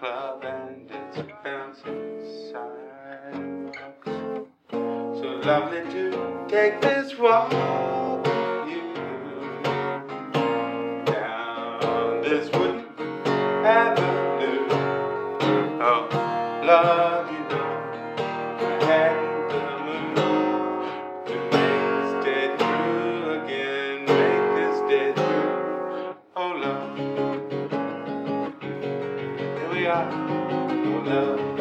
club and it's bouncing sidewalks. So lovely to take this walk with you down this wooden avenue. Oh, love, you know I hadn't the mood to make this day through again, make this day through. Oh, love, here we are, oh, love.